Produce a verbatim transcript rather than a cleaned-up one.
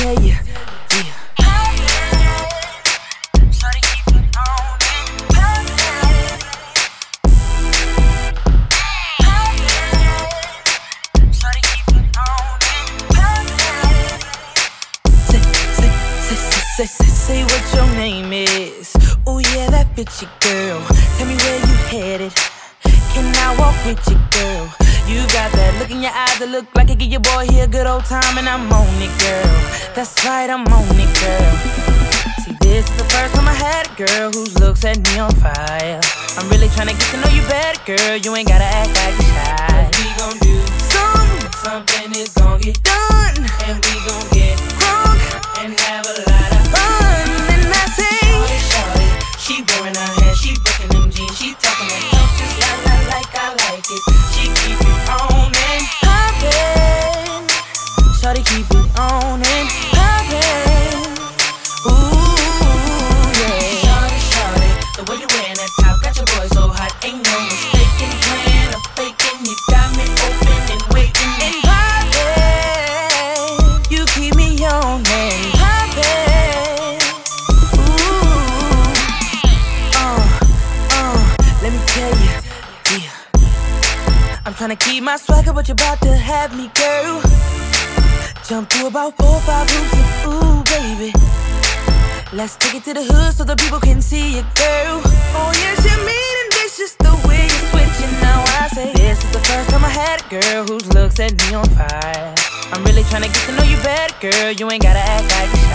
tell you, yeah. Shawty keep it on and Shawty keep it on and Say, say, say, say, say, say what your name is. Oh yeah, that bitch your girl. Tell me where you headed. Can I walk with you, girl? You got that look in your eyes that look like it give your boy here a good old time, and I'm on it, girl. That's right, I'm on it, girl. See, this is the first time I had a girl whose looks set me on fire. I'm really trying to get to know you better, girl. You ain't gotta act like you're shy. We gon' do something, something is gon' get done, and we gon' get drunk and have a lot of fun. And I say, shawty, shawty, she wearing her hair, she breaking them jeans, she talking that talk just like, like, like I like it. She keep it on and poppin'. Shawty keep it on and poppin'. Ooh, yeah. Shawty, shawty, the way you wearing that top got your boy so hot. Ain't no mistaken plan or faking. You got me open and waiting and poppin'. You keep me on and poppin'. Ooh, uh, uh, let me tell you, yeah. I'm tryna keep my swagger, but you're about to have me, girl. Jump through about four or five hoops of ooh, baby. Let's take it to the hood so the people can see you, girl. Oh yes, you're mean and vicious the way you're switching. Now I say, this is the first time I had a girl whose looks set me on fire. I'm really tryna get to know you better, girl. You ain't gotta act like you're shy.